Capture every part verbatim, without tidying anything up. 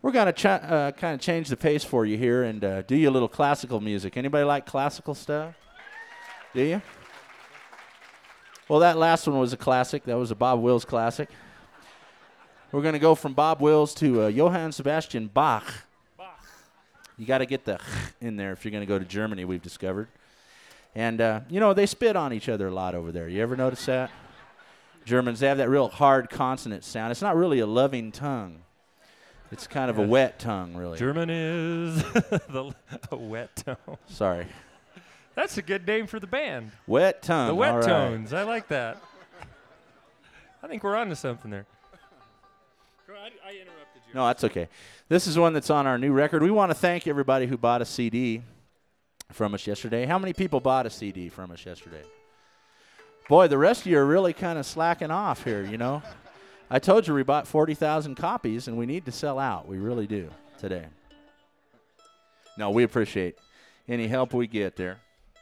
We're going to ch- uh, kind of change the pace for you here and uh, do you a little classical music. Anybody like classical stuff? Do you? Well, that last one was a classic. That was a Bob Wills classic. We're going to go from Bob Wills to uh, Johann Sebastian Bach. Bach. You got to get the in there if you're going to go to Germany, we've discovered. And, uh, you know, they spit on each other a lot over there. You ever notice that? Germans, they have that real hard consonant sound. It's not really a loving tongue. It's kind of yeah. a wet tongue, really. German is the, a wet tone. Sorry. That's a good name for the band. Wet tongue. The wet All right. tones. I like that. I think we're on to something there. I, I interrupted you. No, that's okay. This is one that's on our new record. We want to thank everybody who bought a C D from us yesterday. How many people bought a C D from us yesterday? Boy, the rest of you are really kind of slacking off here, you know. I told you we bought forty thousand copies, and we need to sell out. We really do today. No, we appreciate any help we get there.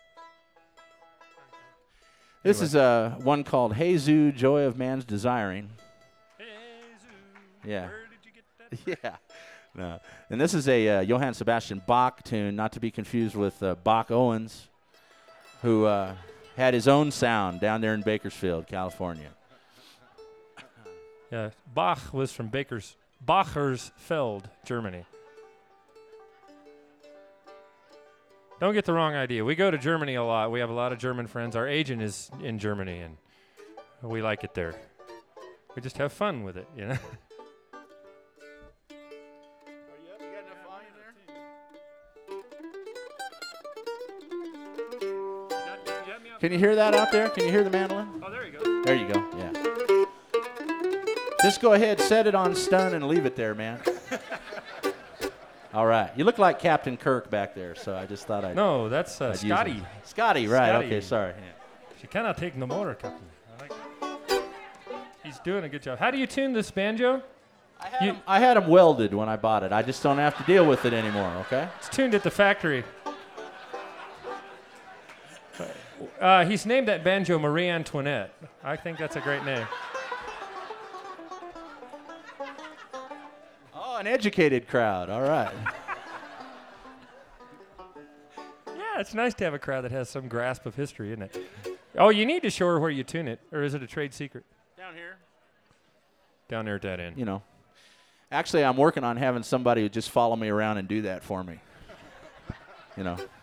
This anyway. is uh, one called Jesus, Joy of Man's Desiring. Jesus, yeah. Where did you get that? Yeah. No. And this is a uh, Johann Sebastian Bach tune, not to be confused with uh, Bach Owens, who uh, had his own sound down there in Bakersfield, California. Yeah, Bach was from Bakers, Bachersfeld, Germany. Don't get the wrong idea. We go to Germany a lot. We have a lot of German friends. Our agent is in Germany, and we like it there. We just have fun with it, you know. Can you hear that out there? Can you hear the mandolin? Oh, there you go. There you go, yeah. Just go ahead, set it on stun, and leave it there, man. All right. You look like Captain Kirk back there, so I just thought I'd... No, that's uh, Scotty. Scotty, right. Scotty. Okay, sorry. Yeah. She cannot take no more, Captain. I like that. He's doing a good job. How do you tune this banjo? I had, him, I had him welded when I bought it. I just don't have to deal with it anymore, okay? It's tuned at the factory. Uh, he's named that banjo Marie Antoinette. I think that's a great name. Oh, an educated crowd. All right. Yeah, it's nice to have a crowd that has some grasp of history, isn't it? Oh, you need to show her where you tune it, or is it a trade secret? Down here. Down there at that end. You know. Actually, I'm working on having somebody just follow me around and do that for me. You know.